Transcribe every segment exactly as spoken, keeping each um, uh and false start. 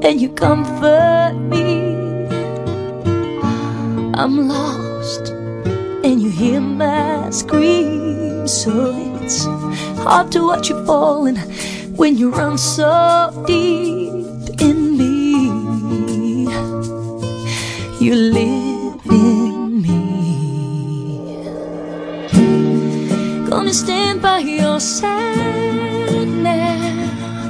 and you comfort me. I'm lost and you hear my scream. So it's hard to watch you falling when you run so deep in me. You live in me. Gonna stand by your side now.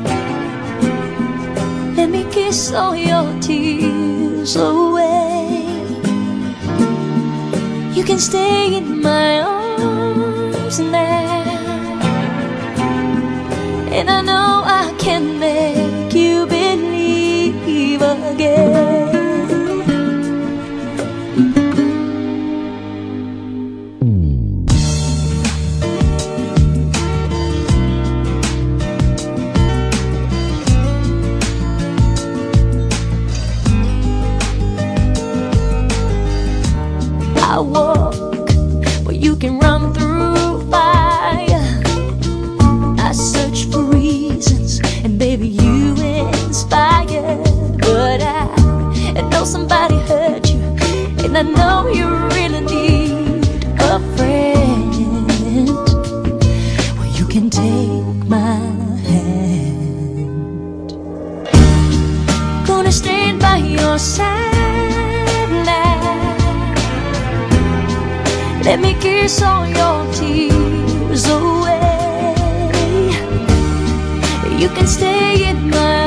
Let me kiss all your tears away. You can stay in my arms now, and I know I can make you believe again. I walk where you can run through fire. I search for reasons, and baby you inspire. But I, I know somebody hurt you, and I know you really need a friend. Well, you can take my hand. Gonna stand by your side now. Let me kiss all your tears away. You can stay in my